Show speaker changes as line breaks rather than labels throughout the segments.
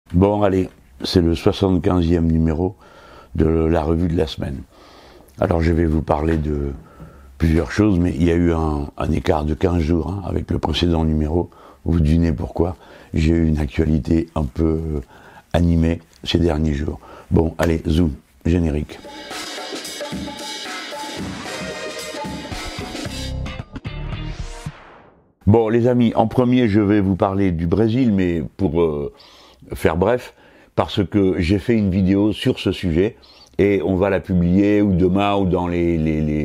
Bon, allez, c'est le 75e numéro de la revue de la semaine. Alors, je vais vous parler de plusieurs choses, mais il y a eu un écart de 15 jours avec le précédent numéro. Vous devinez pourquoi. J'ai eu une actualité un peu animée ces derniers jours. Bon, allez, zoom, générique. Bon, les amis, en premier, je vais vous parler du Brésil, mais pour faire bref, parce que j'ai fait une vidéo sur ce sujet, et on va la publier ou demain ou dans les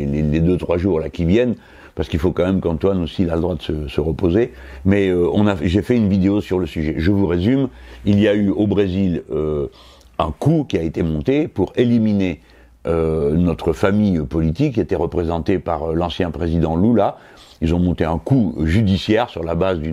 2-3 jours là qui viennent, parce qu'il faut quand même qu'Antoine aussi a le droit de se reposer, mais j'ai fait une vidéo sur le sujet. Je vous résume, il y a eu au Brésil un coup qui a été monté pour éliminer notre famille politique, qui était représentée par l'ancien président Lula. Ils ont monté un coup judiciaire sur la base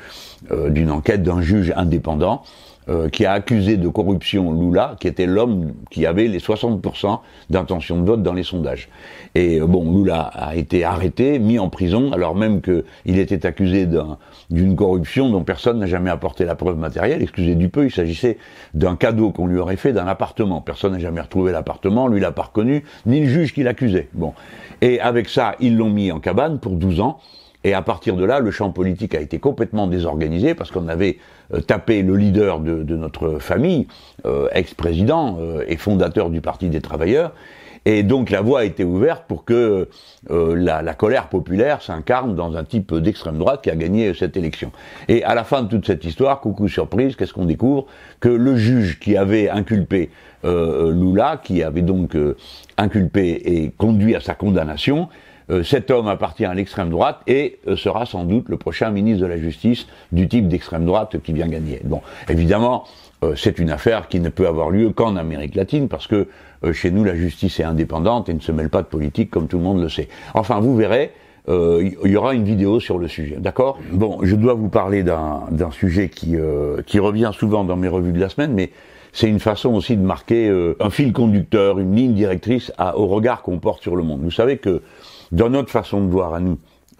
d'une enquête d'un juge indépendant qui a accusé de corruption Lula, qui était l'homme qui avait les 60% d'intention de vote dans les sondages. Et bon, Lula a été arrêté, mis en prison, alors même qu'il était accusé d'une corruption dont personne n'a jamais apporté la preuve matérielle. Excusez du peu, il s'agissait d'un cadeau qu'on lui aurait fait d'un appartement. Personne n'a jamais retrouvé l'appartement, lui l'a pas reconnu, ni le juge qui l'accusait. Bon. Et avec ça, ils l'ont mis en cabane pour 12 ans. Et à partir de là, le champ politique a été complètement désorganisé parce qu'on avait tapé le leader de notre famille, ex-président et fondateur du Parti des Travailleurs. Et donc la voie a été ouverte pour que la colère populaire s'incarne dans un type d'extrême droite qui a gagné cette élection. Et à la fin de toute cette histoire, coucou surprise, qu'est-ce qu'on découvre? Que le juge qui avait inculpé Lula, qui avait donc inculpé et conduit à sa condamnation, cet homme appartient à l'extrême droite et sera sans doute le prochain ministre de la Justice du type d'extrême droite qui vient gagner. Bon, évidemment, c'est une affaire qui ne peut avoir lieu qu'en Amérique latine parce que chez nous, la justice est indépendante et ne se mêle pas de politique comme tout le monde le sait. Enfin, vous verrez, il y aura une vidéo sur le sujet, d'accord? Bon, je dois vous parler d'un sujet qui revient souvent dans mes revues de la semaine, mais c'est une façon aussi de marquer un fil conducteur, une ligne directrice au regard qu'on porte sur le monde. Vous savez que dans notre façon de voir à nous,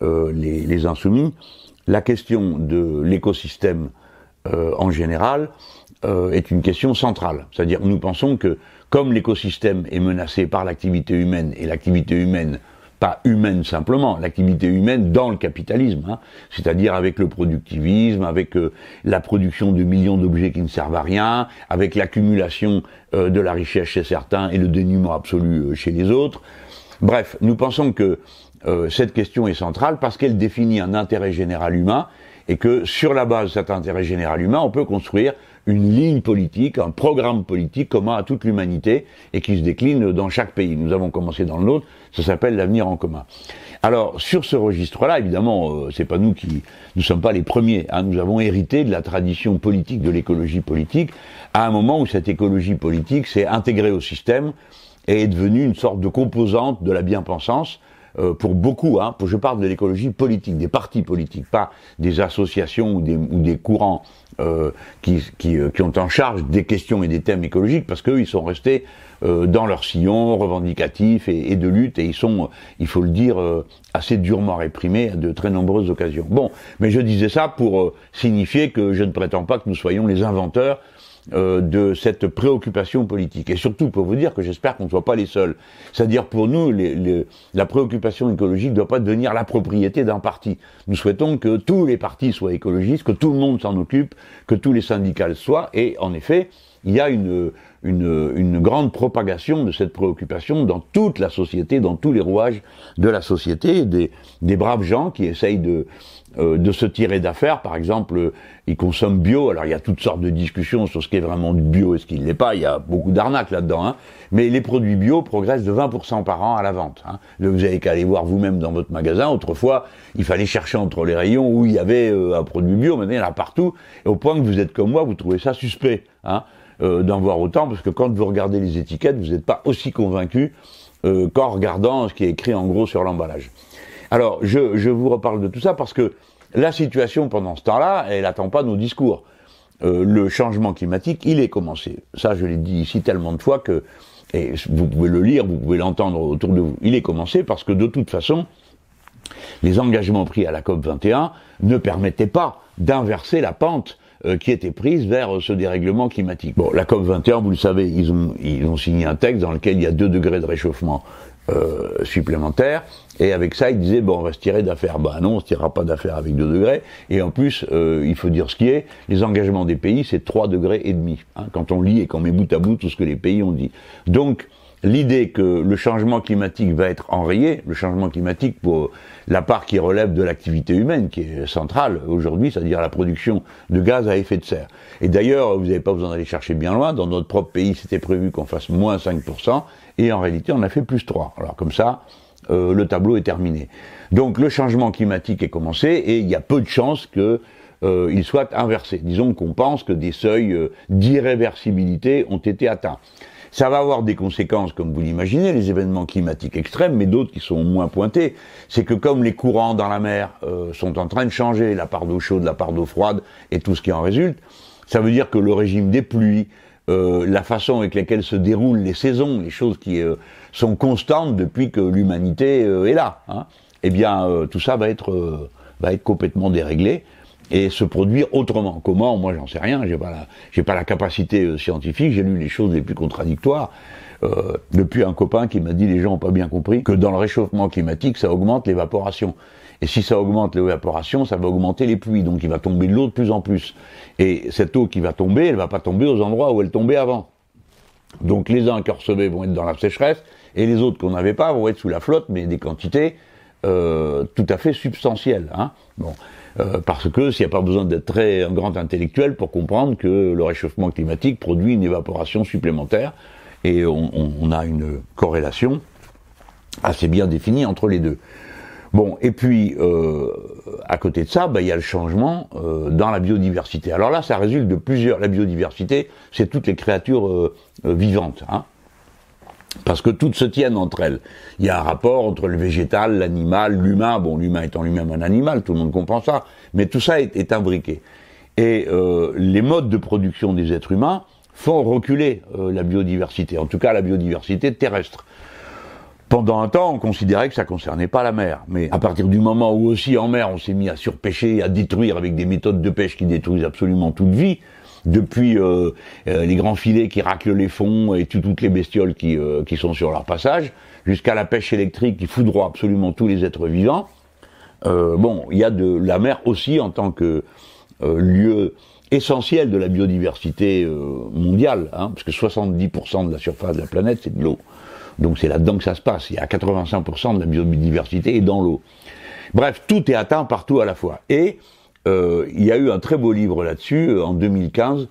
les insoumis, la question de l'écosystème en général est une question centrale. C'est-à-dire, nous pensons que comme l'écosystème est menacé par l'activité humaine, et l'activité humaine, pas humaine simplement, l'activité humaine dans le capitalisme, c'est-à-dire avec le productivisme, avec la production de millions d'objets qui ne servent à rien, avec l'accumulation de la richesse chez certains et le dénuement absolu chez les autres. Bref, nous pensons que cette question est centrale parce qu'elle définit un intérêt général humain et que sur la base de cet intérêt général humain, on peut construire une ligne politique, un programme politique commun à toute l'humanité et qui se décline dans chaque pays. Nous avons commencé dans le nôtre, ça s'appelle l'avenir en commun. Alors, sur ce registre-là, évidemment, c'est pas nous sommes pas les premiers, nous avons hérité de la tradition politique de l'écologie politique à un moment où cette écologie politique s'est intégrée au système et est devenue une sorte de composante de la bien-pensance pour beaucoup, je parle de l'écologie politique, des partis politiques, pas des associations ou des courants qui ont en charge des questions et des thèmes écologiques, parce qu'eux, ils sont restés dans leur sillon revendicatif et de lutte, et ils sont, il faut le dire, assez durement réprimés à de très nombreuses occasions. Bon, mais je disais ça pour signifier que je ne prétends pas que nous soyons les inventeurs de cette préoccupation politique. Et surtout pour vous dire que j'espère qu'on ne soit pas les seuls. C'est-à-dire pour nous, la préoccupation écologique ne doit pas devenir la propriété d'un parti. Nous souhaitons que tous les partis soient écologistes, que tout le monde s'en occupe, que tous les syndicats le soient, et en effet, il y a une grande propagation de cette préoccupation dans toute la société, dans tous les rouages de la société, des braves gens qui essayent de se tirer d'affaire. Par exemple, ils consomment bio. Alors il y a toutes sortes de discussions sur ce qui est vraiment du bio et ce qui ne l'est pas. Il y a beaucoup d'arnaques là-dedans. Mais les produits bio progressent de 20% par an à la vente. Vous avez qu'à aller voir vous-même dans votre magasin. Autrefois, il fallait chercher entre les rayons où il y avait un produit bio. Maintenant, il y en a partout. Et au point que vous êtes comme moi, vous trouvez ça suspect d'en voir autant, parce que quand vous regardez les étiquettes, vous n'êtes pas aussi convaincu qu'en regardant ce qui est écrit en gros sur l'emballage. Alors, je vous reparle de tout ça parce que la situation pendant ce temps-là, elle n'attend pas nos discours. Le changement climatique, il est commencé. Ça, je l'ai dit ici tellement de fois que, et vous pouvez le lire, vous pouvez l'entendre autour de vous. Il est commencé parce que de toute façon, les engagements pris à la COP 21 ne permettaient pas d'inverser la pente qui étaient prises vers ce dérèglement climatique. Bon, la COP 21, vous le savez, ils ont signé un texte dans lequel il y a 2 degrés de réchauffement supplémentaires, et avec ça, ils disaient, bon, on va se tirer d'affaire. Ben non, on se tirera pas d'affaire avec 2 degrés, et en plus, il faut dire ce qui est, les engagements des pays, c'est 3,5 degrés, hein, quand on lit et qu'on met bout à bout tout ce que les pays ont dit. Donc, l'idée que le changement climatique va être enrayé, le changement climatique pour la part qui relève de l'activité humaine, qui est centrale aujourd'hui, c'est-à-dire la production de gaz à effet de serre. Et d'ailleurs, vous n'avez pas besoin d'aller chercher bien loin, dans notre propre pays, c'était prévu qu'on fasse moins 5%, et en réalité, on a fait plus 3. Alors comme ça, le tableau est terminé. Donc le changement climatique est commencé, et il y a peu de chances que il soit inversé. Disons qu'on pense que des seuils d'irréversibilité ont été atteints. Ça va avoir des conséquences, comme vous l'imaginez, les événements climatiques extrêmes, mais d'autres qui sont moins pointés. C'est que comme les courants dans la mer sont en train de changer, la part d'eau chaude, la part d'eau froide, et tout ce qui en résulte, ça veut dire que le régime des pluies, la façon avec laquelle se déroulent les saisons, les choses qui sont constantes depuis que l'humanité est là, hein, eh bien tout ça va être complètement déréglé et se produire autrement. Comment? Moi, j'en sais rien. J'ai pas la capacité scientifique. J'ai lu les choses les plus contradictoires. Depuis un copain qui m'a dit, les gens ont pas bien compris que dans le réchauffement climatique, ça augmente l'évaporation. Et si ça augmente l'évaporation, ça va augmenter les pluies. Donc il va tomber de l'eau de plus en plus. Et cette eau qui va tomber, elle va pas tomber aux endroits où elle tombait avant. Donc les uns qui recevaient vont être dans la sécheresse, et les autres qu'on n'avait pas vont être sous la flotte, mais des quantités tout à fait substantielles. Hein. Bon. Parce que s'il n'y a pas besoin d'être un grand intellectuel pour comprendre que le réchauffement climatique produit une évaporation supplémentaire, et on a une corrélation assez bien définie entre les deux. Bon, et puis à côté de ça, il y a le changement dans la biodiversité. Alors là, ça résulte de plusieurs. La biodiversité, c'est toutes les créatures vivantes, hein, parce que toutes se tiennent entre elles. Il y a un rapport entre le végétal, l'animal, l'humain. Bon, l'humain étant lui-même un animal, tout le monde comprend ça. Mais tout ça est imbriqué. Et les modes de production des êtres humains font reculer la biodiversité, en tout cas la biodiversité terrestre. Pendant un temps, on considérait que ça concernait pas la mer. Mais à partir du moment où aussi en mer, on s'est mis à surpêcher, à détruire avec des méthodes de pêche qui détruisent absolument toute vie, depuis les grands filets qui raclent les fonds et toutes les bestioles qui sont sur leur passage, jusqu'à la pêche électrique qui foudroie absolument tous les êtres vivants. Bon, il y a de la mer aussi en tant que lieu essentiel de la biodiversité mondiale, hein, parce que 70% de la surface de la planète, c'est de l'eau. Donc c'est là-dedans que ça se passe. Il y a 85% de la biodiversité est dans l'eau. Bref, tout est atteint partout à la fois. Et il y a eu un très beau livre là-dessus, en 2015,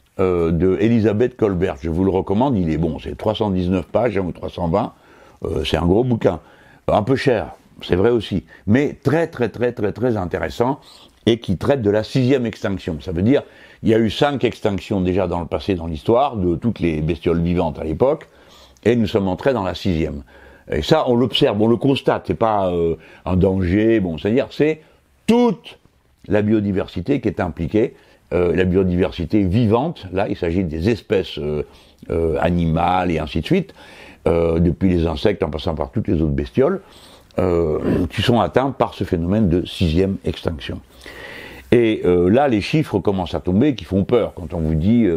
de Elisabeth Kolbert. Je vous le recommande, il est bon, c'est 319 pages, hein, ou 320, c'est un gros bouquin. Un peu cher, c'est vrai aussi, mais très intéressant, et qui traite de la 6e extinction. Ça veut dire, il y a eu 5 extinctions déjà dans le passé, dans l'histoire, de toutes les bestioles vivantes à l'époque, et nous sommes entrés dans la 6e. Et ça, on l'observe, on le constate, c'est pas un danger, bon, c'est-à-dire, c'est toute la biodiversité qui est impliquée, la biodiversité vivante, là, il s'agit des espèces animales et ainsi de suite, depuis les insectes en passant par toutes les autres bestioles, qui sont atteints par ce phénomène de 6e extinction. Et là, les chiffres commencent à tomber, qui font peur, quand on vous dit,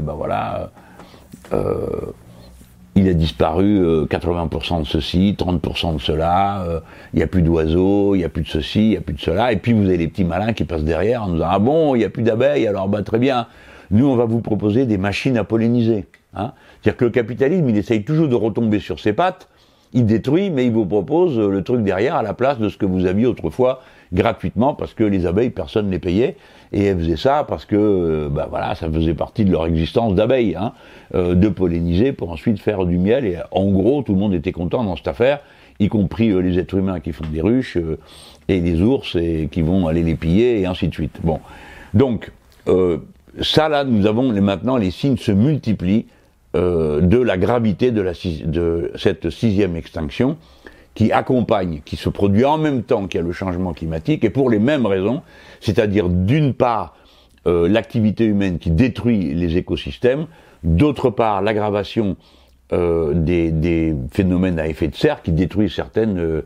il a disparu 80% de ceci, 30% de cela, il n'y a plus d'oiseaux, il n'y a plus de ceci, il n'y a plus de cela, et puis vous avez les petits malins qui passent derrière en nous disant « Ah bon, il n'y a plus d'abeilles, alors très bien, nous on va vous proposer des machines à polliniser. Hein » C'est-à-dire que le capitalisme, il essaye toujours de retomber sur ses pattes, il détruit, mais il vous propose le truc derrière à la place de ce que vous aviez autrefois gratuitement, parce que les abeilles, personne ne les payait, et elles faisaient ça parce que, ça faisait partie de leur existence d'abeilles, hein, de polliniser pour ensuite faire du miel, et en gros, tout le monde était content dans cette affaire, y compris les êtres humains qui font des ruches, et les ours, et qui vont aller les piller, et ainsi de suite. Bon. Donc, ça là, nous avons maintenant, les signes se multiplient, de la gravité de cette 6e extinction, qui accompagne, qui se produit en même temps qu'il y a le changement climatique, et pour les mêmes raisons, c'est-à-dire d'une part l'activité humaine qui détruit les écosystèmes, d'autre part l'aggravation des phénomènes à effet de serre qui détruisent certaines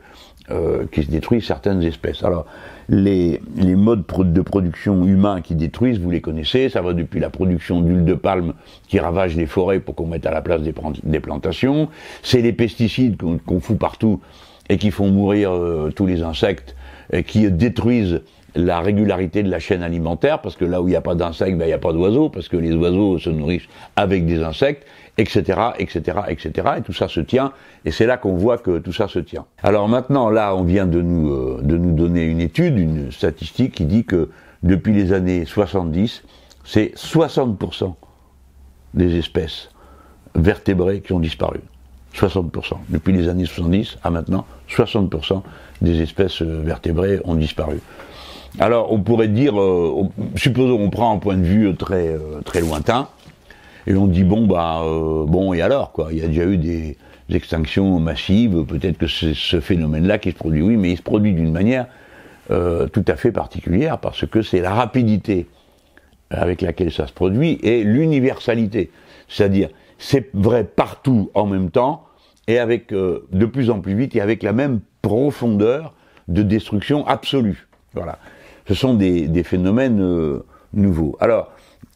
qui détruisent certaines espèces. Alors, les modes de production humains qui détruisent, vous les connaissez, ça va depuis la production d'huile de palme qui ravage les forêts pour qu'on mette à la place des plantations, c'est les pesticides qu'on fout partout et qui font mourir tous les insectes, et qui détruisent la régularité de la chaîne alimentaire, parce que là où il n'y a pas d'insectes, ben, il n'y a pas d'oiseaux, parce que les oiseaux se nourrissent avec des insectes, etc., etc., etc., et tout ça se tient, et c'est là qu'on voit que tout ça se tient. Alors maintenant, là, on vient de nous donner une étude, une statistique qui dit que depuis les années 70, c'est 60% des espèces vertébrées qui ont disparu. 60%. Depuis les années 70 à maintenant, 60% des espèces vertébrées ont disparu. Alors, on pourrait dire, supposons on prend un point de vue très lointain, et on dit bon et alors quoi, il y a déjà eu des extinctions massives, peut-être que c'est ce phénomène-là qui se produit, oui, mais il se produit d'une manière tout à fait particulière, parce que c'est la rapidité avec laquelle ça se produit et l'universalité, c'est-à-dire c'est vrai partout en même temps et avec de plus en plus vite et avec la même profondeur de destruction absolue. Voilà. Ce sont des phénomènes nouveaux. Alors,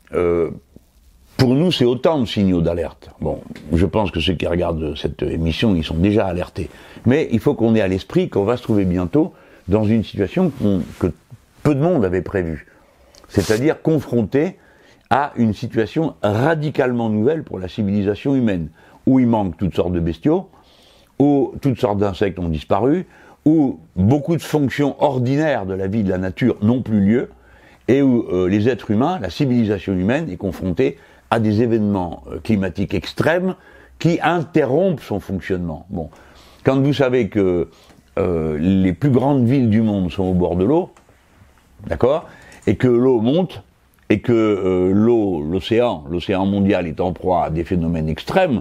pour nous, c'est autant de signaux d'alerte. Bon, je pense que ceux qui regardent cette émission, ils sont déjà alertés. Mais il faut qu'on ait à l'esprit qu'on va se trouver bientôt dans une situation que peu de monde avait prévue. C'est-à-dire confronté à une situation radicalement nouvelle pour la civilisation humaine, où il manque toutes sortes de bestiaux, où toutes sortes d'insectes ont disparu, où beaucoup de fonctions ordinaires de la vie de la nature n'ont plus lieu, et où les êtres humains, la civilisation humaine, est confrontée à des événements climatiques extrêmes qui interrompent son fonctionnement. Bon, quand vous savez que les plus grandes villes du monde sont au bord de l'eau, d'accord, et que l'eau monte, et que l'océan mondial est en proie à des phénomènes extrêmes,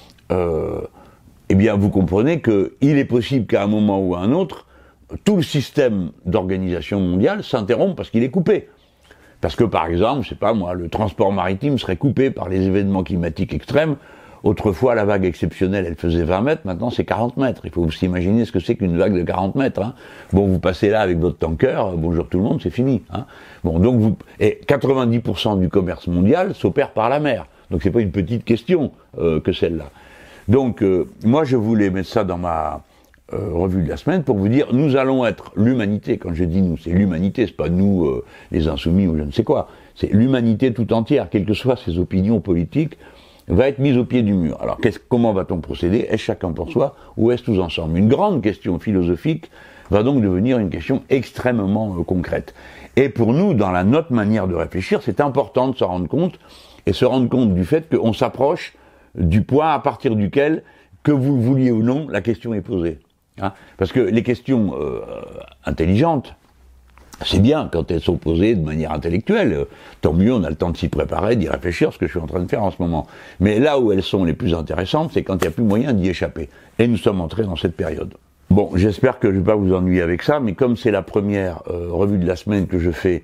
eh bien vous comprenez qu'il est possible qu'à un moment ou à un autre, tout le système d'organisation mondiale s'interrompt parce qu'il est coupé. Parce que par exemple, je sais pas moi, le transport maritime serait coupé par les événements climatiques extrêmes. Autrefois, la vague exceptionnelle, elle faisait 20 mètres, maintenant c'est 40 mètres. Il faut vous imaginer ce que c'est qu'une vague de 40 mètres. Hein. Bon, vous passez là avec votre tanker, bonjour tout le monde, c'est fini. Hein. Bon, donc et 90% du commerce mondial s'opère par la mer. Donc c'est pas une petite question que celle-là. Donc moi je voulais mettre ça dans ma revue de la semaine pour vous dire, nous allons être l'humanité. Quand je dis nous, c'est l'humanité, c'est pas nous les insoumis ou je ne sais quoi. C'est l'humanité tout entière, quelles que soient ses opinions politiques, va être mise au pied du mur. Alors comment va-t-on procéder? Est-ce chacun pour soi ou est-ce tous ensemble? Une grande question philosophique va donc devenir une question extrêmement concrète. Et pour nous, dans notre manière de réfléchir, c'est important de s'en rendre compte et se rendre compte du fait qu'on s'approche du point à partir duquel, que vous le vouliez ou non, la question est posée. Hein, parce que les questions intelligentes, c'est bien quand elles sont posées de manière intellectuelle. Tant mieux, on a le temps de s'y préparer, d'y réfléchir, ce que je suis en train de faire en ce moment. Mais là où elles sont les plus intéressantes, c'est quand il n'y a plus moyen d'y échapper. Et nous sommes entrés dans cette période. Bon, j'espère que je ne vais pas vous ennuyer avec ça, mais comme c'est la première revue de la semaine que je fais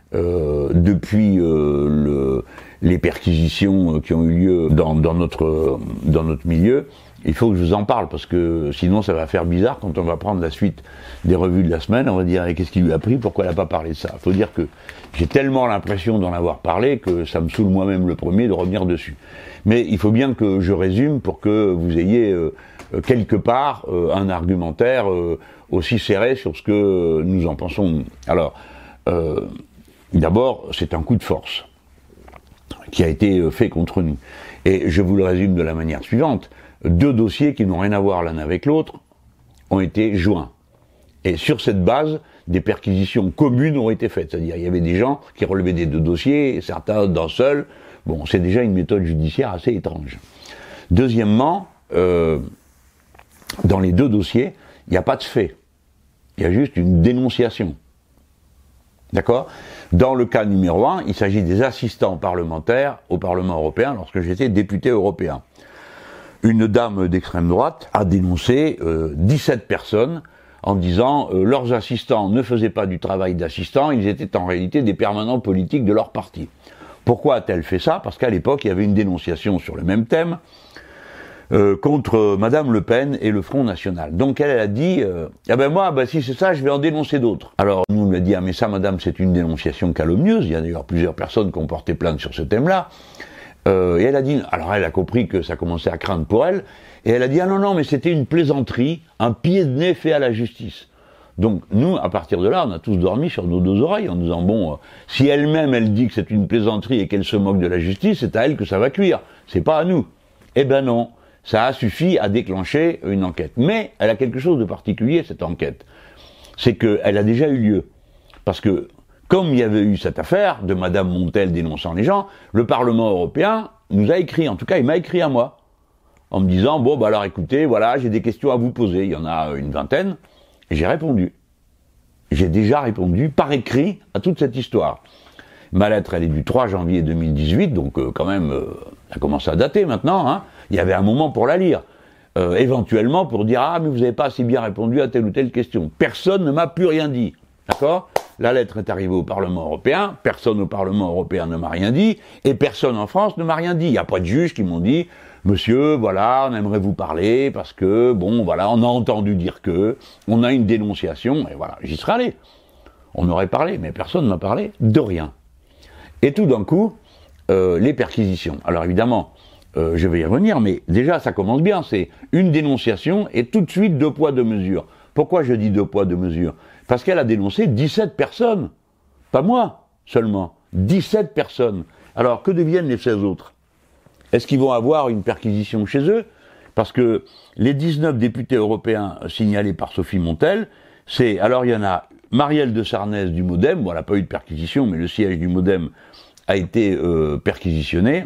depuis les perquisitions qui ont eu lieu dans notre milieu, il faut que je vous en parle, parce que sinon ça va faire bizarre quand on va prendre la suite des revues de la semaine, on va dire qu'est-ce qu'il lui a pris, pourquoi elle n'a pas parlé de ça. Il faut dire que j'ai tellement l'impression d'en avoir parlé que ça me saoule moi-même le premier de revenir dessus. Mais il faut bien que je résume pour que vous ayez quelque part un argumentaire aussi serré sur ce que nous en pensons. Alors, d'abord, c'est un coup de force qui a été fait contre nous. Et je vous le résume de la manière suivante. 2 dossiers qui n'ont rien à voir l'un avec l'autre ont été joints. Et sur cette base, des perquisitions communes ont été faites. C'est-à-dire, il y avait des gens qui relevaient des 2 dossiers, certains d'un seul. Bon, c'est déjà une méthode judiciaire assez étrange. Deuxièmement, dans les 2 dossiers, il n'y a pas de fait. Il y a juste une dénonciation. D'accord ? Dans le cas numéro 1, il s'agit des assistants parlementaires au Parlement européen lorsque j'étais député européen. Une dame d'extrême droite a dénoncé 17 personnes en disant leurs assistants ne faisaient pas du travail d'assistants, ils étaient en réalité des permanents politiques de leur parti. Pourquoi a-t-elle fait ça? Parce qu'à l'époque, il y avait une dénonciation sur le même thème contre Madame Le Pen et le Front National. Donc elle a dit, ah ben moi, si c'est ça, je vais en dénoncer d'autres. Alors nous on lui a dit, ah mais ça Madame, c'est une dénonciation calomnieuse. Il y a d'ailleurs plusieurs personnes qui ont porté plainte sur ce thème-là. Et elle a dit, alors elle a compris que ça commençait à craindre pour elle, et elle a dit, ah non, mais c'était une plaisanterie, un pied de nez fait à la justice. Donc nous, à partir de là, on a tous dormi sur nos deux oreilles en disant, bon, si elle-même, elle dit que c'est une plaisanterie et qu'elle se moque de la justice, c'est à elle que ça va cuire, c'est pas à nous. Eh ben non, ça a suffi à déclencher une enquête. Mais elle a quelque chose de particulier, cette enquête. C'est qu'elle a déjà eu lieu. Parce que, comme il y avait eu cette affaire de Madame Montel dénonçant les gens, le Parlement européen nous a écrit, en tout cas il m'a écrit à moi, en me disant, bon alors écoutez, voilà, j'ai des questions à vous poser, il y en a une vingtaine, et j'ai répondu. J'ai déjà répondu par écrit à toute cette histoire. Ma lettre, elle est du 3 janvier 2018, donc quand même, ça commence à dater maintenant, hein. Il y avait un moment pour la lire. Éventuellement pour dire, ah mais vous n'avez pas assez bien répondu à telle ou telle question. Personne ne m'a plus rien dit, d'accord ? La lettre est arrivée au Parlement européen, personne au Parlement européen ne m'a rien dit, et personne en France ne m'a rien dit. Il n'y a pas de juges qui m'ont dit, monsieur, voilà, on aimerait vous parler, parce que, bon, voilà, on a entendu dire que, on a une dénonciation, et voilà, j'y serais allé. On aurait parlé, mais personne ne m'a parlé de rien. Et tout d'un coup, les perquisitions. Alors évidemment, je vais y revenir, mais déjà, ça commence bien, c'est une dénonciation, et tout de suite, 2 poids, 2 mesures. Pourquoi je dis 2 poids, 2 mesures ? Parce qu'elle a dénoncé 17 personnes. Pas moi, seulement. 17 personnes. Alors, que deviennent les 16 autres ? Est-ce qu'ils vont avoir une perquisition chez eux ? Parce que les 19 députés européens signalés par Sophie Montel, alors il y en a Marielle de Sarnez du Modem, bon elle n'a pas eu de perquisition, mais le siège du Modem a été perquisitionné,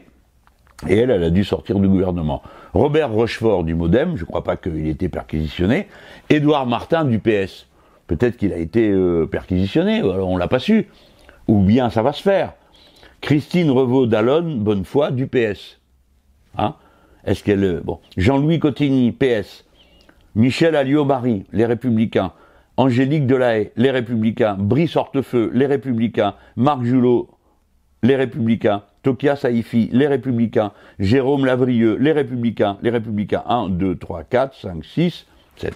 et elle a dû sortir du gouvernement. Robert Rochefort du Modem, je ne crois pas qu'il ait été perquisitionné, Édouard Martin du PS, peut-être qu'il a été perquisitionné, alors on l'a pas su, ou bien ça va se faire. Christine Revaud-Dallon, Bonnefoy, du PS. Hein ? Est-ce qu'elle... Bon. Jean-Louis Cotigny, PS. Michel Alliot-Marie, les Républicains. Angélique Delahaye, les Républicains. Brice Hortefeux, les Républicains. Marc Julot, les Républicains. Tokia Saïfi, les Républicains. Jérôme Lavrieux, les Républicains. Les Républicains, 1, 2, 3, 4, 5, 6, 7.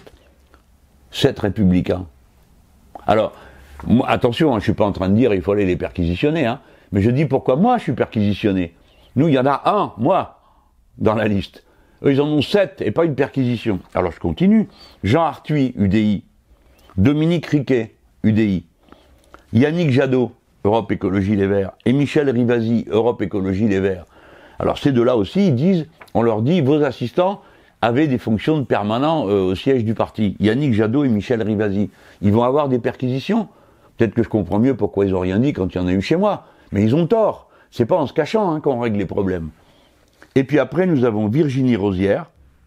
7 Républicains. Alors, moi, attention, hein, je ne suis pas en train de dire il faut aller les perquisitionner, hein, mais je dis pourquoi moi je suis perquisitionné. Nous, il y en a 1, moi, dans la liste. Eux, ils en ont 7 et pas une perquisition. Alors je continue. Jean Arthuis, UDI. Dominique Riquet, UDI. Yannick Jadot, Europe Écologie Les Verts. Et Michel Rivasi, Europe Écologie Les Verts. Alors ces deux-là aussi, ils disent, on leur dit, vos assistants avaient des fonctions de permanent au siège du parti. Yannick Jadot et Michel Rivasi. Ils vont avoir des perquisitions. Peut-être que je comprends mieux pourquoi ils n'ont rien dit quand il y en a eu chez moi. Mais ils ont tort. C'est pas en se cachant qu'on règle les problèmes. Et puis après, nous avons Virginie Rosière,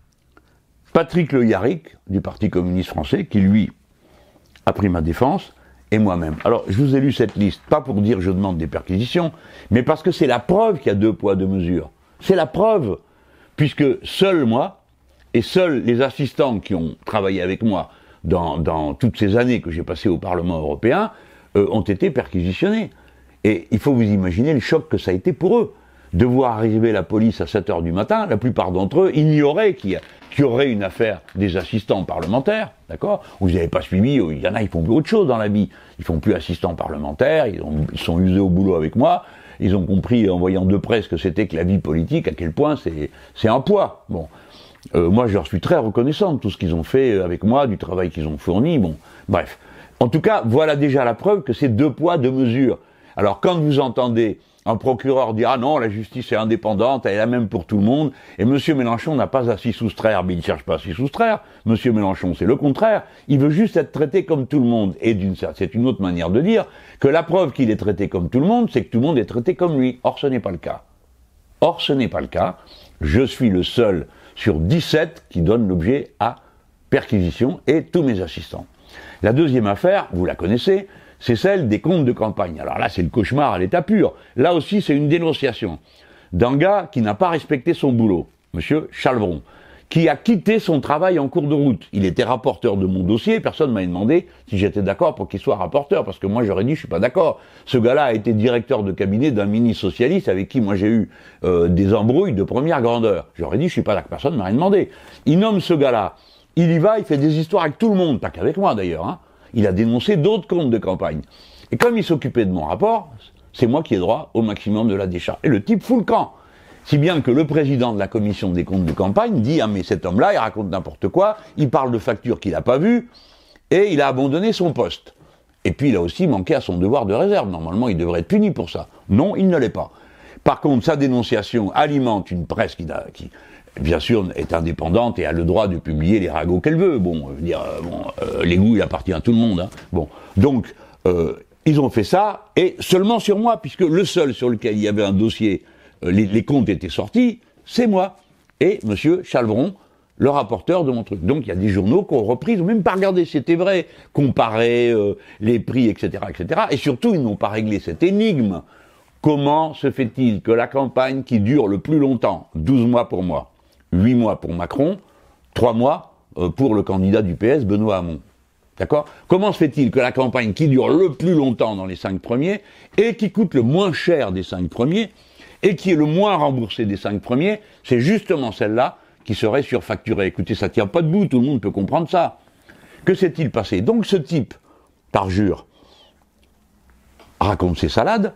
Patrick Le Yarrick, du Parti communiste français, qui lui a pris ma défense, et moi-même. Alors, je vous ai lu cette liste, pas pour dire je demande des perquisitions, mais parce que c'est la preuve qu'il y a 2 poids, 2 mesures. C'est la preuve. Puisque seul moi, et seuls les assistants qui ont travaillé avec moi dans toutes ces années que j'ai passées au Parlement européen, ont été perquisitionnés. Et il faut vous imaginer le choc que ça a été pour eux. De voir arriver la police à 7h du matin, la plupart d'entre eux ignoraient qu'il y aurait une affaire des assistants parlementaires, d'accord ? Vous n'avez pas suivi, il y en a, ils font plus autre chose dans la vie. Ils font plus assistants parlementaires, ils sont usés au boulot avec moi, ils ont compris en voyant de près ce que c'était que la vie politique, à quel point c'est un poids. Bon. Moi, je leur suis très reconnaissant de tout ce qu'ils ont fait avec moi, du travail qu'ils ont fourni, bon, bref. En tout cas, voilà déjà la preuve que c'est 2 poids, 2 mesures. Alors, quand vous entendez un procureur dire « Ah non, la justice est indépendante, elle est la même pour tout le monde », et M. Mélenchon n'a pas à s'y soustraire, mais il ne cherche pas à s'y soustraire. M. Mélenchon, c'est le contraire. Il veut juste être traité comme tout le monde. Et c'est une autre manière de dire que la preuve qu'il est traité comme tout le monde, c'est que tout le monde est traité comme lui. Or, ce n'est pas le cas. Or, ce n'est pas le cas. Je suis le seul sur 17 qui donne l'objet à perquisition, et tous mes assistants. La deuxième affaire, vous la connaissez, c'est celle des comptes de campagne. Alors là, c'est le cauchemar à l'état pur. Là aussi, c'est une dénonciation d'un gars qui n'a pas respecté son boulot, Monsieur Chalvron. qui a quitté son travail en cours de route. Il était rapporteur de mon dossier, personne ne m'a demandé si j'étais d'accord pour qu'il soit rapporteur, parce que moi j'aurais dit je suis pas d'accord. Ce gars-là a été directeur de cabinet d'un mini-socialiste avec qui moi j'ai eu des embrouilles de première grandeur. J'aurais dit je suis pas d'accord, personne ne m'a rien demandé. Il nomme ce gars-là, il y va, il fait des histoires avec tout le monde, pas qu'avec moi d'ailleurs, hein. Il a dénoncé d'autres comptes de campagne. Et comme il s'occupait de mon rapport, c'est moi qui ai droit au maximum de la décharge. Et le type fout le camp. Si bien que le président de la commission des comptes de campagne dit « Ah mais cet homme-là, il raconte n'importe quoi, il parle de factures qu'il n'a pas vues, et il a abandonné son poste. » Et puis il a aussi manqué à son devoir de réserve. Normalement, il devrait être puni pour ça. Non, il ne l'est pas. Par contre, sa dénonciation alimente une presse qui bien sûr, est indépendante et a le droit de publier les ragots qu'elle veut. Bon, je veux dire, l'égout, il appartient à tout le monde. Hein. Bon, donc, ils ont fait ça, et seulement sur moi, puisque le seul sur lequel il y avait un dossier, les comptes étaient sortis, c'est moi. Et monsieur Chalvron, le rapporteur de mon truc. Donc, il y a des journaux qui ont repris, ils n'ont même pas regardé si c'était vrai, comparé les prix, etc., etc. Et surtout, ils n'ont pas réglé cette énigme. Comment se fait-il que la campagne qui dure le plus longtemps, 12 mois pour moi, 8 mois pour Macron, 3 mois pour le candidat du PS, Benoît Hamon. D'accord ? Comment se fait-il que la campagne qui dure le plus longtemps dans les 5 premiers, et qui coûte le moins cher des 5 premiers, et qui est le moins remboursé des 5 premiers, c'est justement celle-là qui serait surfacturée. Écoutez, ça tient pas debout, tout le monde peut comprendre ça. Que s'est-il passé ? Donc ce type, parjure, raconte ses salades,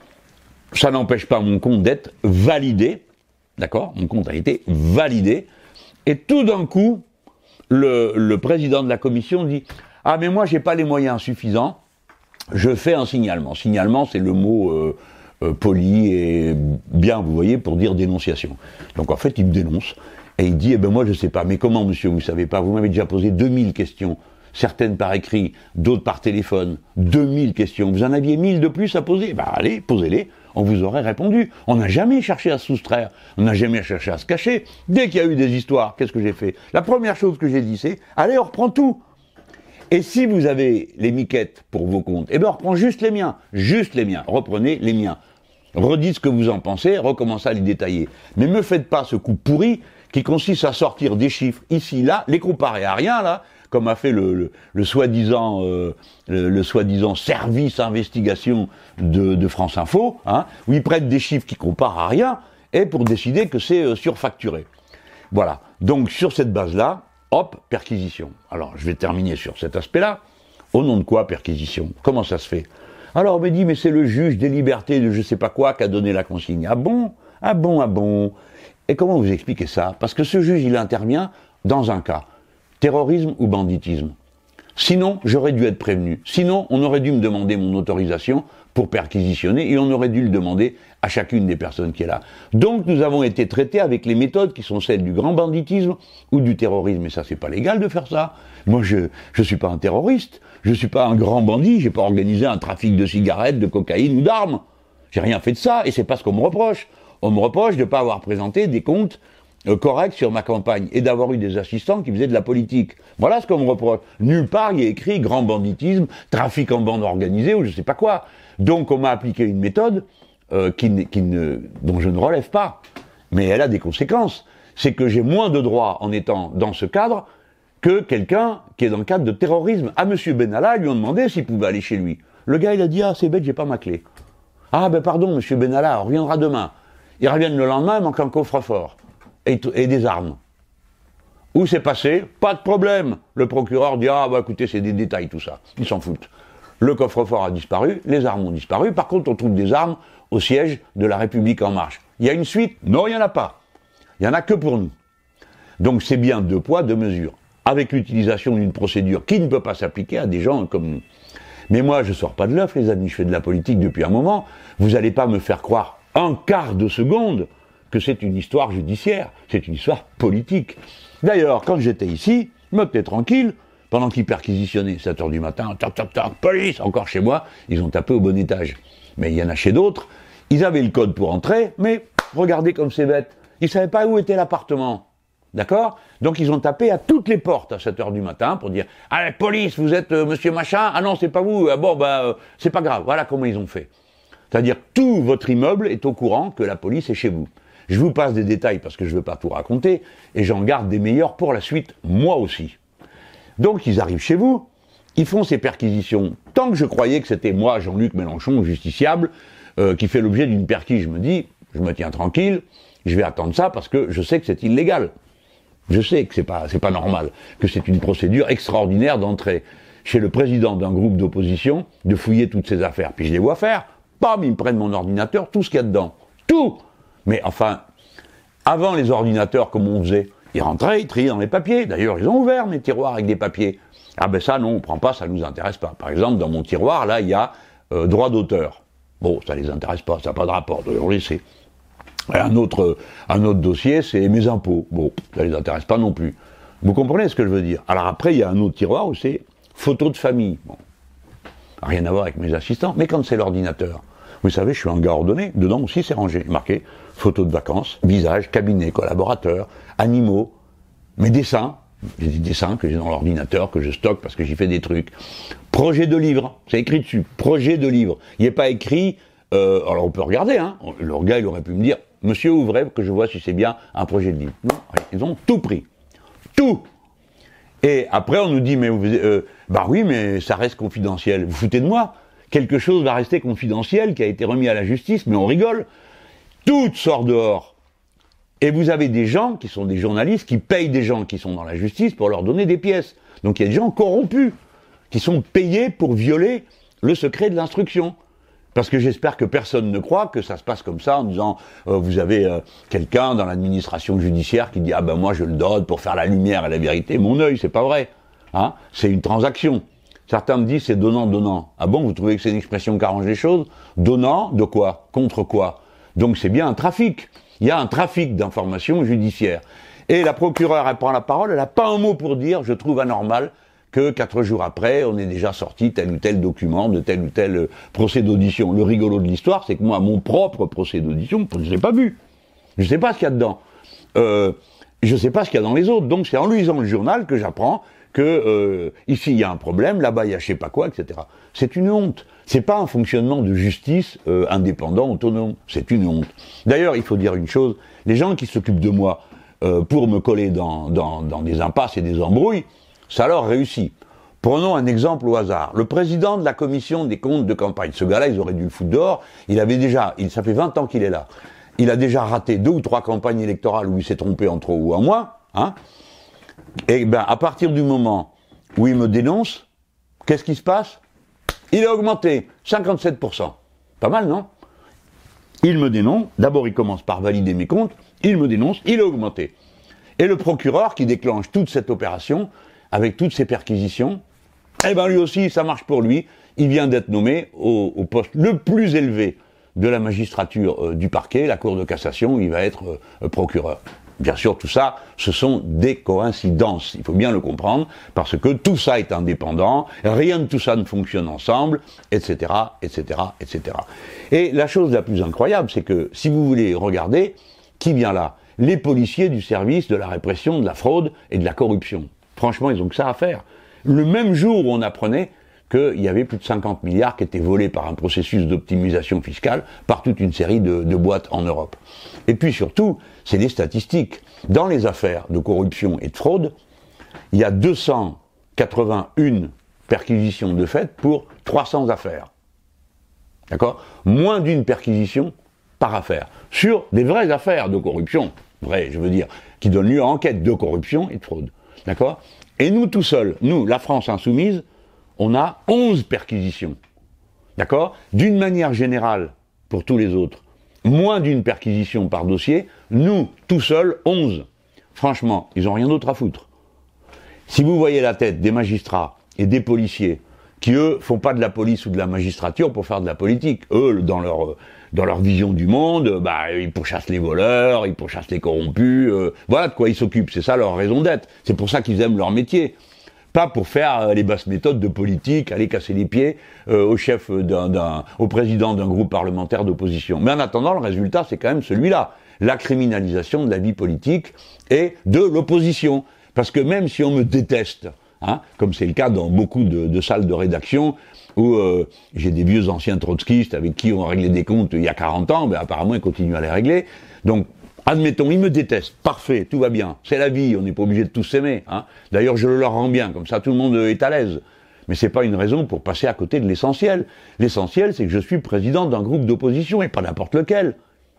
ça n'empêche pas mon compte d'être validé, d'accord ? Mon compte a été validé, et tout d'un coup, le président de la commission dit « Ah mais moi j'ai pas les moyens suffisants, je fais un signalement ». Signalement, c'est le mot poli et bien, vous voyez, pour dire dénonciation. Donc en fait, il me dénonce, et il dit « Eh ben moi je sais pas, mais comment monsieur, vous savez pas, vous m'avez déjà posé 2000 questions, certaines par écrit, d'autres par téléphone, 2000 questions, vous en aviez 1000 de plus à poser, bah allez, posez-les, on vous aurait répondu. On n'a jamais cherché à se soustraire, on n'a jamais cherché à se cacher. Dès qu'il y a eu des histoires, qu'est-ce que j'ai fait ? La première chose que j'ai dit, c'est « Allez, on reprend tout !» Et si vous avez les miquettes pour vos comptes, eh ben on reprend juste les miens, reprenez les miens. Redites ce que vous en pensez, recommencez à les détailler. Mais me faites pas ce coup pourri qui consiste à sortir des chiffres ici, là, les comparer à rien, là, comme a fait le soi-disant service investigation de France Info, hein, où ils prennent des chiffres qui comparent à rien, et pour décider que c'est surfacturé. Voilà. Donc, sur cette base-là, hop, perquisition. Alors, je vais terminer sur cet aspect-là. Au nom de quoi, perquisition ? Comment ça se fait ? Alors, on me dit, mais c'est le juge des libertés de je sais pas quoi qui a donné la consigne. Ah bon ? Ah bon ? Ah bon ? Et comment vous expliquez ça ? Parce que ce juge, il intervient dans un cas. Terrorisme ou banditisme. Sinon, j'aurais dû être prévenu. Sinon, on aurait dû me demander mon autorisation pour perquisitionner et on aurait dû le demander à chacune des personnes qui est là. Donc, nous avons été traités avec les méthodes qui sont celles du grand banditisme ou du terrorisme. Et ça, c'est pas légal de faire ça. Moi, je suis pas un terroriste. Je suis pas un grand bandit. J'ai pas organisé un trafic de cigarettes, de cocaïne ou d'armes. J'ai rien fait de ça et c'est pas ce qu'on me reproche. On me reproche de pas avoir présenté des comptes correct sur ma campagne et d'avoir eu des assistants qui faisaient de la politique. Voilà ce qu'on me reproche. Nulle part il y a écrit grand banditisme, trafic en bande organisée ou je sais pas quoi. Donc on m'a appliqué une méthode dont je ne relève pas. Mais elle a des conséquences. C'est que j'ai moins de droits en étant dans ce cadre que quelqu'un qui est dans le cadre de terrorisme. À monsieur Benalla, ils lui ont demandé s'il pouvait aller chez lui. Le gars il a dit « Ah c'est bête, j'ai pas ma clé ». Ah ben pardon monsieur Benalla, on reviendra demain. Ils reviennent le lendemain, il manque un coffre-fort. Et des armes. Où c'est passé ? Pas de problème. Le procureur dit « Ah, bah écoutez, c'est des détails tout ça. » Ils s'en foutent. Le coffre-fort a disparu, les armes ont disparu. Par contre, on trouve des armes au siège de la République En Marche. Il y a une suite ? Non, il n'y en a pas. Il n'y en a que pour nous. Donc c'est bien 2 poids, 2 mesures. Avec l'utilisation d'une procédure qui ne peut pas s'appliquer à des gens comme nous. Mais moi, je sors pas de l'œuf, les amis. Je fais de la politique depuis un moment. Vous n'allez pas me faire croire un quart de seconde que c'est une histoire judiciaire, c'est une histoire politique. D'ailleurs, quand j'étais ici, je me tenais tranquille, pendant qu'ils perquisitionnaient, 7h du matin, tac, tac, tac, police, encore chez moi, ils ont tapé au bon étage. Mais il y en a chez d'autres, ils avaient le code pour entrer, mais regardez comme c'est bête, ils savaient pas où était l'appartement. D'accord ? Donc ils ont tapé à toutes les portes à 7h du matin pour dire « Ah, police, vous êtes monsieur machin ? Ah non, c'est pas vous. Ah, bon, c'est pas grave. » Voilà comment ils ont fait. C'est-à-dire, tout votre immeuble est au courant que la police est chez vous. Je vous passe des détails parce que je ne veux pas tout raconter, et j'en garde des meilleurs pour la suite, moi aussi. Donc ils arrivent chez vous, ils font ces perquisitions. Tant que je croyais que c'était moi, Jean-Luc Mélenchon, justiciable, qui fait l'objet d'une perquis, je me dis, je me tiens tranquille, je vais attendre ça parce que je sais que c'est illégal. Je sais que c'est pas normal, que c'est une procédure extraordinaire d'entrer chez le président d'un groupe d'opposition, de fouiller toutes ses affaires. Puis je les vois faire, bam, ils me prennent mon ordinateur, tout ce qu'il y a dedans. Tout! Mais enfin, avant les ordinateurs, comme on faisait, ils rentraient, ils triaient dans les papiers. D'ailleurs, ils ont ouvert mes tiroirs avec des papiers. Ah ben ça, non, on prend pas, ça nous intéresse pas. Par exemple, dans mon tiroir, là, il y a droit d'auteur. Bon, ça les intéresse pas, ça n'a pas de rapport, on les sait. Un autre dossier, c'est mes impôts. Bon, ça les intéresse pas non plus. Vous comprenez ce que je veux dire? Alors après, il y a un autre tiroir où c'est photos de famille. Bon, rien à voir avec mes assistants, mais quand c'est l'ordinateur, vous savez, je suis un gars ordonné, dedans aussi c'est rangé, marqué photos de vacances, visage, cabinet, collaborateurs, animaux, mes dessins, j'ai des dessins que j'ai dans l'ordinateur, que je stocke parce que j'y fais des trucs. Projet de livre, c'est écrit dessus, projet de livre. Il n'est pas écrit, alors on peut regarder, hein, le gars il aurait pu me dire, monsieur, ouvrez, que je vois si c'est bien un projet de livre. Non, ils ont tout pris. Tout. Et après, on nous dit, mais bah oui, mais ça reste confidentiel. Vous foutez de moi? Quelque chose va rester confidentiel, qui a été remis à la justice, mais on rigole. Tout sort dehors. Et vous avez des gens qui sont des journalistes, qui payent des gens qui sont dans la justice pour leur donner des pièces. Donc il y a des gens corrompus, qui sont payés pour violer le secret de l'instruction. Parce que j'espère que personne ne croit que ça se passe comme ça en disant vous avez quelqu'un dans l'administration judiciaire qui dit ah ben moi je le donne pour faire la lumière et la vérité. Mon œil, c'est pas vrai. Hein, c'est une transaction. Certains me disent c'est donnant-donnant. Ah bon, vous trouvez que c'est une expression qui arrange les choses? Donnant de quoi? Contre quoi? Donc c'est bien un trafic. Il y a un trafic d'informations judiciaires. Et la procureure, elle prend la parole, elle n'a pas un mot pour dire je trouve anormal que 4 jours après, on ait déjà sorti tel ou tel document de tel ou tel procès d'audition. Le rigolo de l'histoire, c'est que moi, mon propre procès d'audition, je ne l'ai pas vu. Je ne sais pas ce qu'il y a dedans. Je ne sais pas ce qu'il y a dans les autres. Donc c'est en lisant le journal que j'apprends que ici il y a un problème, là-bas il y a je sais pas quoi, etc. C'est une honte. C'est pas un fonctionnement de justice indépendant, autonome. C'est une honte. D'ailleurs, il faut dire une chose, les gens qui s'occupent de moi pour me coller dans des impasses et des embrouilles, ça leur réussit. Prenons un exemple au hasard. Le président de la commission des comptes de campagne, ce gars-là, ils auraient dû le foutre dehors. Ça fait 20 ans qu'il est là. Il a déjà raté 2 ou 3 campagnes électorales où il s'est trompé en trop ou en moins. Hein. Et ben, à partir du moment où il me dénonce, qu'est-ce qui se passe? Il a augmenté 57%. Pas mal, non? Il me dénonce. D'abord, il commence par valider mes comptes. Il me dénonce. Il a augmenté. Et le procureur qui déclenche toute cette opération, avec toutes ces perquisitions, eh ben lui aussi, ça marche pour lui. Il vient d'être nommé au poste le plus élevé de la magistrature du parquet, la Cour de cassation, où il va être procureur. Bien sûr, tout ça, ce sont des coïncidences. Il faut bien le comprendre, parce que tout ça est indépendant, rien de tout ça ne fonctionne ensemble, etc., etc., etc. Et la chose la plus incroyable, c'est que, si vous voulez regarder, qui vient là? Les policiers du service de la répression de la fraude et de la corruption. Franchement, ils ont que ça à faire. Le même jour où on apprenait qu'il y avait plus de 50 milliards qui étaient volés par un processus d'optimisation fiscale par toute une série de boîtes en Europe. Et puis surtout, c'est des statistiques. Dans les affaires de corruption et de fraude, il y a 281 perquisitions de fait pour 300 affaires. D'accord? Moins d'une perquisition par affaire. Sur des vraies affaires de corruption, vraies, je veux dire, qui donnent lieu à enquête de corruption et de fraude. D'accord? Et nous, tout seuls, nous, la France insoumise, on a 11 perquisitions. D'accord? D'une manière générale, pour tous les autres, moins d'une perquisition par dossier, nous, tout seuls, 11. Franchement, ils n'ont rien d'autre à foutre. Si vous voyez la tête des magistrats et des policiers, qui eux, font pas de la police ou de la magistrature pour faire de la politique. Eux, dans leur vision du monde, bah, ils pourchassent les voleurs, ils pourchassent les corrompus, voilà de quoi ils s'occupent, c'est ça leur raison d'être. C'est pour ça qu'ils aiment leur métier. Pas pour faire les basses méthodes de politique, aller casser les pieds au président d'un groupe parlementaire d'opposition. Mais en attendant, le résultat, c'est quand même celui-là. La criminalisation de la vie politique et de l'opposition. Parce que même si on me déteste, hein, comme c'est le cas dans beaucoup de salles de rédaction, où j'ai des vieux anciens trotskistes avec qui on réglait des comptes il y a 40 ans, mais apparemment ils continuent à les régler. Donc, Admettons, ils me détestent, parfait, tout va bien, c'est la vie, on n'est pas obligé de tous s'aimer. Hein. D'ailleurs, je le leur rends bien, comme ça tout le monde est à l'aise. Mais c'est pas une raison pour passer à côté de l'essentiel. L'essentiel, c'est que je suis président d'un groupe d'opposition, et pas n'importe lequel.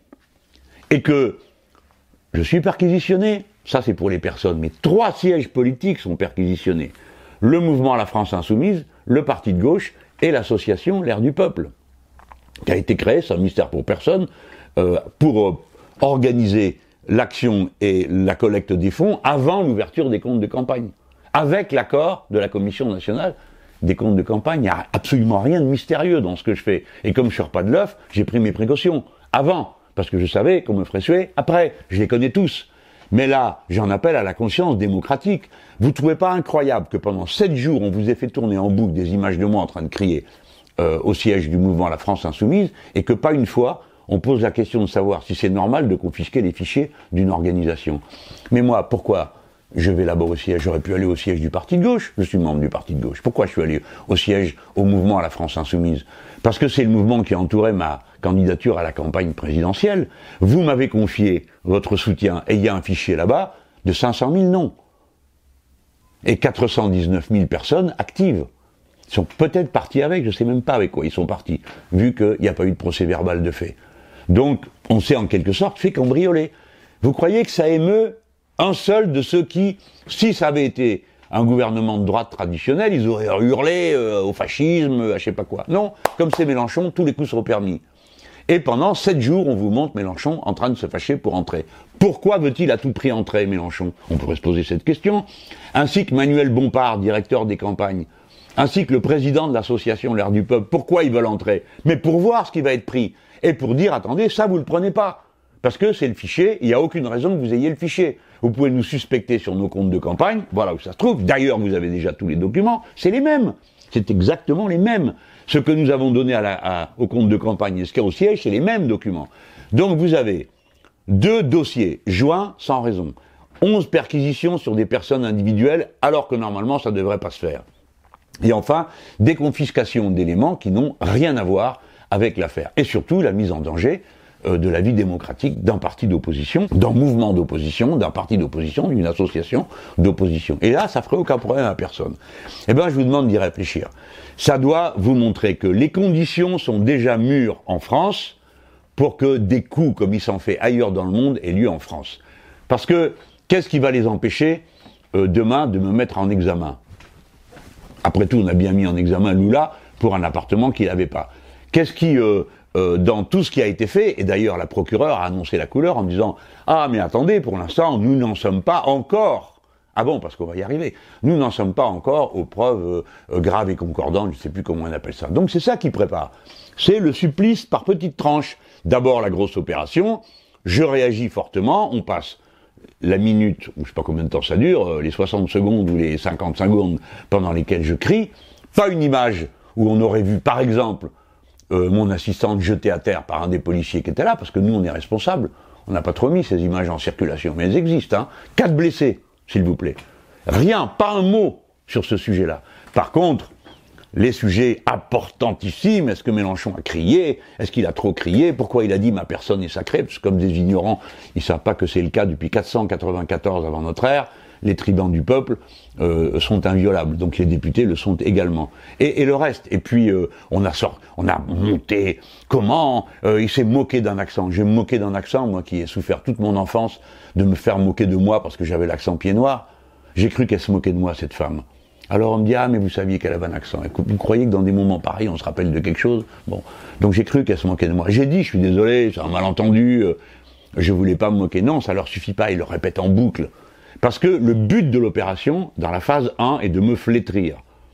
Et que je suis perquisitionné, ça c'est pour les personnes, mais 3 sièges politiques sont perquisitionnés. Le mouvement La France Insoumise, le parti de gauche et l'association L'Air du Peuple, qui a été créée, sans mystère pour personne, pour organiser l'action et la collecte des fonds avant l'ouverture des comptes de campagne. Avec l'accord de la Commission nationale des comptes de campagne, il n'y a absolument rien de mystérieux dans ce que je fais. Et comme je ne sors pas de l'œuf, j'ai pris mes précautions avant, parce que je savais qu'on me ferait suer après. Je les connais tous. Mais là, j'en appelle à la conscience démocratique. Vous ne trouvez pas incroyable que pendant 7 jours, on vous ait fait tourner en boucle des images de moi en train de crier au siège du mouvement La France Insoumise, et que pas une fois, on pose la question de savoir si c'est normal de confisquer les fichiers d'une organisation. Mais moi, pourquoi je vais là-bas au siège? J'aurais pu aller au siège du parti de gauche. Je suis membre du parti de gauche. Pourquoi je suis allé au siège, au mouvement à la France Insoumise? Parce que c'est le mouvement qui entourait ma candidature à la campagne présidentielle. Vous m'avez confié votre soutien et il y a un fichier là-bas de 500 000 noms. Et 419 000 personnes actives. Ils sont peut-être partis avec, je ne sais même pas avec quoi ils sont partis, vu qu'il n'y a pas eu de procès-verbal de fait. Donc, on s'est en quelque sorte fait cambrioler. Vous croyez que ça émeut un seul de ceux qui, si ça avait été un gouvernement de droite traditionnel, ils auraient hurlé au fascisme, à je sais pas quoi. Non, comme c'est Mélenchon, tous les coups sont permis. Et pendant 7 jours, on vous montre Mélenchon en train de se fâcher pour entrer. Pourquoi veut-il à tout prix entrer, Mélenchon? On pourrait se poser cette question. Ainsi que Manuel Bompard, directeur des campagnes, ainsi que le président de l'association L'Air du Peuple. Pourquoi ils veulent entrer? Mais pour voir ce qui va être pris. Et pour dire, attendez, ça vous le prenez pas. Parce que c'est le fichier, il n'y a aucune raison que vous ayez le fichier. Vous pouvez nous suspecter sur nos comptes de campagne, voilà où ça se trouve. D'ailleurs, vous avez déjà tous les documents, c'est les mêmes. C'est exactement les mêmes. Ce que nous avons donné au compte de campagne et ce qu'il y a au siège, c'est les mêmes documents. Donc vous avez 2 dossiers joints sans raison. 11 perquisitions sur des personnes individuelles, alors que normalement ça ne devrait pas se faire. Et enfin, des confiscations d'éléments qui n'ont rien à voir avec l'affaire. Et surtout, la mise en danger de la vie démocratique d'un parti d'opposition, d'un mouvement d'opposition, d'un parti d'opposition, d'une association d'opposition. Et là, ça ferait aucun problème à personne. Eh bien, je vous demande d'y réfléchir. Ça doit vous montrer que les conditions sont déjà mûres en France pour que des coups, comme il s'en fait ailleurs dans le monde, aient lieu en France. Parce que, qu'est-ce qui va les empêcher demain de me mettre en examen? Après tout, on a bien mis en examen Lula pour un appartement qu'il n'avait pas. Qu'est-ce qui, dans tout ce qui a été fait, et d'ailleurs la procureure a annoncé la couleur en disant « Ah, mais attendez, pour l'instant, nous n'en sommes pas encore. » Ah bon, parce qu'on va y arriver. Nous n'en sommes pas encore aux preuves graves et concordantes, je ne sais plus comment on appelle ça. Donc c'est ça qui prépare. C'est le supplice par petites tranches. D'abord la grosse opération, je réagis fortement, on passe la minute, ou je ne sais pas combien de temps ça dure, les 60 secondes ou les 50 secondes pendant lesquelles je crie, pas une image où on aurait vu, par exemple, mon assistante jetée à terre par un des policiers qui était là, parce que nous, on est responsables. On n'a pas trop mis ces images en circulation, mais elles existent. Hein. 4 blessés, s'il vous plaît. Rien, pas un mot sur ce sujet-là. Par contre, les sujets importantissimes, est-ce que Mélenchon a crié? Est-ce qu'il a trop crié? Pourquoi il a dit « ma personne est sacrée » Parce que comme des ignorants, ils ne savent pas que c'est le cas depuis 494 avant notre ère. Les tribuns du peuple sont inviolables, donc les députés le sont également. Et le reste. Et puis on a monté. Comment il s'est moqué d'un accent. Je vais me moquer d'un accent, moi qui ai souffert toute mon enfance de me faire moquer de moi parce que j'avais l'accent pied noir. J'ai cru qu'elle se moquait de moi, cette femme. Alors on me dit « Ah, mais vous saviez qu'elle avait un accent. » Vous croyez que dans des moments pareils, on se rappelle de quelque chose? Bon, donc j'ai cru qu'elle se moquait de moi. J'ai dit « Je suis désolé, c'est un malentendu, je voulais pas me moquer. » Non, ça leur suffit pas, ils le répètent en boucle. Parce que le but de l'opération, dans la phase 1, est de me flétrir.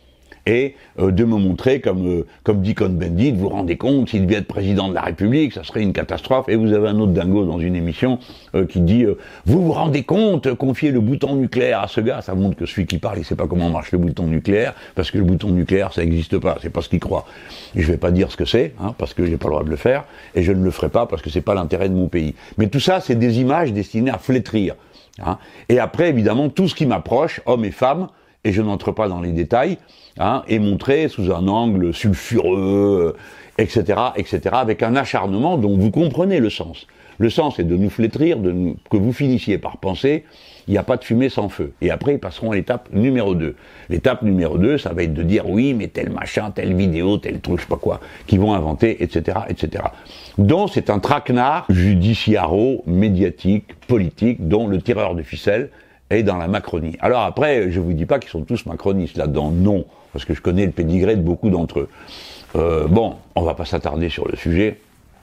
Et de me montrer, comme dit Cohn-Bendit, vous vous rendez compte, s'il devait être président de la République, ça serait une catastrophe. Et vous avez un autre dingo dans une émission qui dit vous vous rendez compte, confier le bouton nucléaire à ce gars, ça montre que celui qui parle, il sait pas comment marche le bouton nucléaire, parce que le bouton nucléaire, ça n'existe pas, c'est pas ce qu'il croit. Et je vais pas dire ce que c'est, hein, parce que j'ai pas le droit de le faire, et je ne le ferai pas parce que c'est pas l'intérêt de mon pays. Mais tout ça, c'est des images destinées à flétrir. Hein. Et après, évidemment, tout ce qui m'approche, hommes et femmes, et je n'entre pas dans les détails, hein, est montré sous un angle sulfureux, etc., etc., avec un acharnement dont vous comprenez le sens. Le sens est de nous flétrir, que vous finissiez par penser, il n'y a pas de fumée sans feu. Et après, ils passeront à l'étape numéro 2. L'étape numéro 2, ça va être de dire, oui, mais tel machin, telle vidéo, tel truc, je sais pas quoi, qu'ils vont inventer, etc., etc. Donc, c'est un traquenard judiciaro-médiatique, politique, dont le tireur de ficelle est dans la Macronie. Alors après, je vous dis pas qu'ils sont tous macronistes là-dedans, non, parce que je connais le pédigré de beaucoup d'entre eux. Bon, on va pas s'attarder sur le sujet.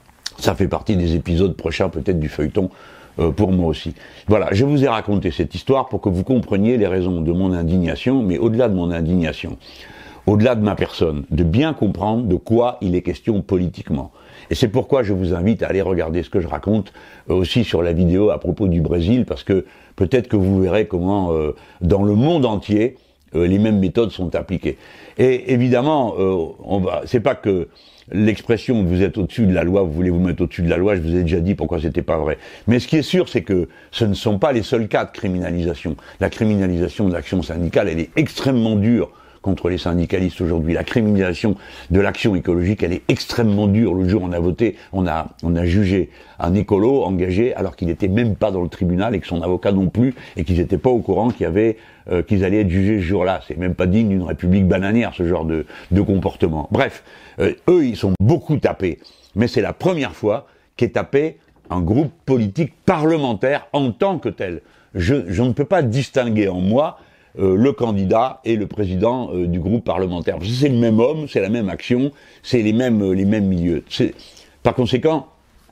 Ça fait partie des épisodes prochains, peut-être, du feuilleton, pour moi aussi. Voilà, je vous ai raconté cette histoire pour que vous compreniez les raisons de mon indignation, mais au-delà de mon indignation, au-delà de ma personne, de bien comprendre de quoi il est question politiquement. Et c'est pourquoi je vous invite à aller regarder ce que je raconte aussi sur la vidéo à propos du Brésil, parce que peut-être que vous verrez comment, dans le monde entier, les mêmes méthodes sont appliquées. Et évidemment, c'est pas que l'expression vous êtes au-dessus de la loi, vous voulez vous mettre au-dessus de la loi, je vous ai déjà dit pourquoi c'était pas vrai. Mais ce qui est sûr, c'est que ce ne sont pas les seuls cas de criminalisation. La criminalisation de l'action syndicale, elle est extrêmement dure contre les syndicalistes aujourd'hui. La criminalisation de l'action écologique, elle est extrêmement dure. Le jour où on a voté, on a jugé un écolo engagé alors qu'il n'était même pas dans le tribunal et que son avocat non plus, et qu'ils n'étaient pas au courant qu'ils allaient être jugés ce jour-là. C'est même pas digne d'une république bananière, ce genre de comportement. Bref, eux, ils sont beaucoup tapés. Mais c'est la première fois qu'est tapé un groupe politique parlementaire en tant que tel. Je ne peux pas distinguer en moi le candidat et le président du groupe parlementaire. C'est le même homme, c'est la même action, c'est les mêmes milieux. Par conséquent,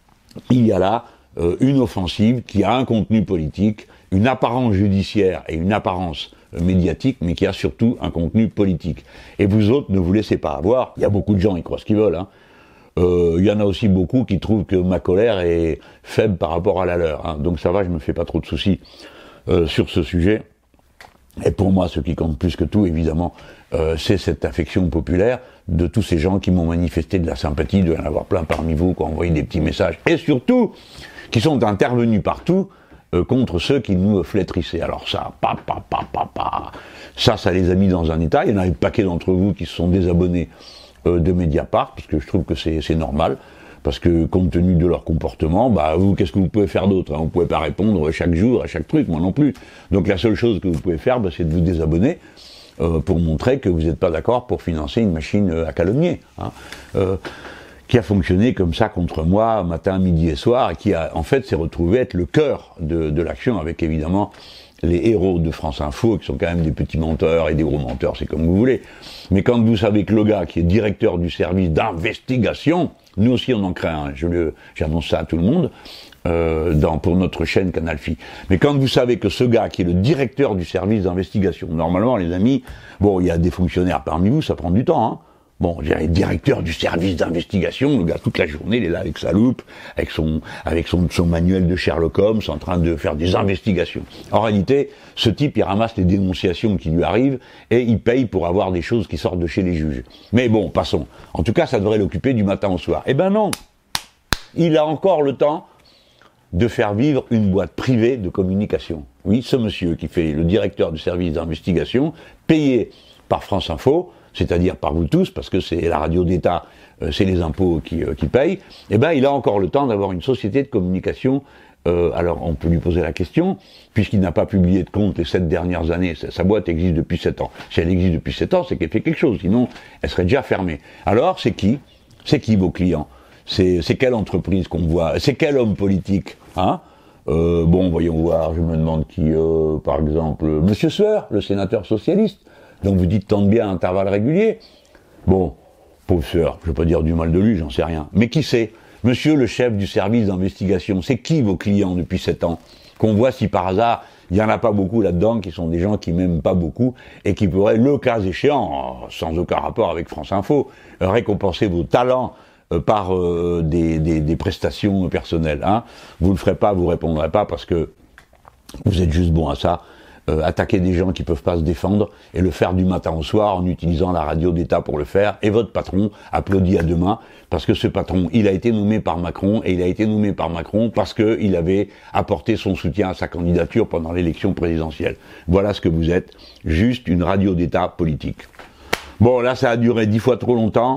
il y a là une offensive qui a un contenu politique, une apparence judiciaire et une apparence médiatique, mais qui a surtout un contenu politique. Et vous autres, ne vous laissez pas avoir. Il y a beaucoup de gens, ils croient ce qu'ils veulent, hein. Il y en a aussi beaucoup qui trouvent que ma colère est faible par rapport à la leur, hein. Donc ça va, je me fais pas trop de soucis sur ce sujet. Et pour moi, ce qui compte plus que tout, évidemment, c'est cette affection populaire de tous ces gens qui m'ont manifesté de la sympathie, il doit y en avoir plein parmi vous, qui ont envoyé des petits messages, et surtout, qui sont intervenus partout contre ceux qui nous flétrissaient. Alors ça, ça les a mis dans un état. Il y en a un paquet d'entre vous qui se sont désabonnés de Mediapart, parce que je trouve que c'est normal. Parce que, compte tenu de leur comportement, vous, qu'est-ce que vous pouvez faire d'autre, hein? Vous pouvez pas répondre chaque jour à chaque truc, moi non plus. Donc la seule chose que vous pouvez faire, c'est de vous désabonner pour montrer que vous n'êtes pas d'accord pour financer une machine à calomnier, hein, qui a fonctionné comme ça contre moi, matin, midi et soir, et qui a, en fait, s'est retrouvé être le cœur de l'action, avec évidemment les héros de France Info, qui sont quand même des petits menteurs et des gros menteurs, c'est comme vous voulez. Mais quand vous savez que le gars qui est directeur du service d'investigation, nous aussi on en crée un, j'annonce ça à tout le monde, pour notre chaîne Canal Phi. Mais quand vous savez que ce gars qui est le directeur du service d'investigation, normalement les amis, bon, il y a des fonctionnaires parmi vous, ça prend du temps, hein. Bon, je dirais directeur du service d'investigation, le gars toute la journée, il est là avec sa loupe, avec son manuel de Sherlock Holmes, en train de faire des investigations. En réalité, ce type, il ramasse les dénonciations qui lui arrivent et il paye pour avoir des choses qui sortent de chez les juges. Mais bon, passons. En tout cas, ça devrait l'occuper du matin au soir. Eh ben non, il a encore le temps de faire vivre une boîte privée de communication. Oui, ce monsieur qui fait le directeur du service d'investigation, payé par France Info, c'est-à-dire par vous tous, parce que c'est la radio d'État, c'est les impôts qui payent, eh ben il a encore le temps d'avoir une société de communication. Alors on peut lui poser la question, puisqu'il n'a pas publié de compte les 7 dernières années, sa boîte existe depuis 7 ans. Si elle existe depuis 7 ans, c'est qu'elle fait quelque chose, sinon elle serait déjà fermée. Alors c'est qui vos clients? C'est quelle entreprise qu'on voit? C'est quel homme politique, hein? Bon, voyons voir, je me demande qui, par exemple, Monsieur Sueur, le sénateur socialiste. Donc vous dites tant de bien à intervalles réguliers. Bon, pauvre Sueur, je ne veux pas dire du mal de lui, j'en sais rien. Mais qui c'est? Monsieur le chef du service d'investigation, c'est qui vos clients depuis 7 ans? Qu'on voit si par hasard, il n'y en a pas beaucoup là-dedans, qui sont des gens qui m'aiment pas beaucoup, et qui pourraient, le cas échéant, sans aucun rapport avec France Info, récompenser vos talents par des prestations personnelles. Hein. Vous ne le ferez pas, vous ne répondrez pas, parce que vous êtes juste bon à ça. Attaquer des gens qui peuvent pas se défendre et le faire du matin au soir en utilisant la radio d'État pour le faire, et votre patron applaudit à deux mains parce que ce patron, il a été nommé par Macron, et il a été nommé par Macron parce que il avait apporté son soutien à sa candidature pendant l'élection présidentielle. Voilà ce que vous êtes, juste une radio d'État politique. Bon, là ça a duré 10 fois trop longtemps,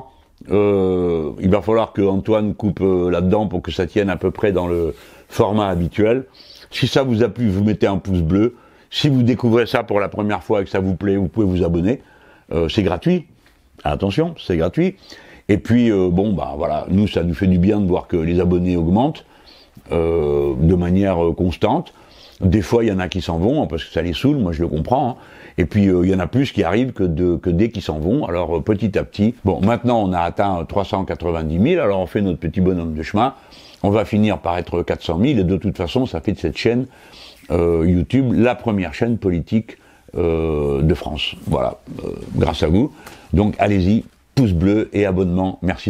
Il va falloir que Antoine coupe là-dedans pour que ça tienne à peu près dans le format habituel. Si ça vous a plu, vous mettez un pouce bleu. Si vous découvrez ça pour la première fois et que ça vous plaît, vous pouvez vous abonner. C'est gratuit. Attention, c'est gratuit. Et puis, bon, bah voilà, nous, ça nous fait du bien de voir que les abonnés augmentent de manière constante. Des fois, il y en a qui s'en vont, parce que ça les saoule, moi je le comprends. Hein. Et puis, il y en a plus qui arrivent que dès qu'ils s'en vont. Alors, petit à petit, bon, maintenant, on a atteint 390 000, alors on fait notre petit bonhomme de chemin. On va finir par être 400 000, et de toute façon, ça fait de cette chaîne YouTube la première chaîne politique de France. Voilà, grâce à vous. Donc, allez-y, pouce bleu et abonnement. Merci.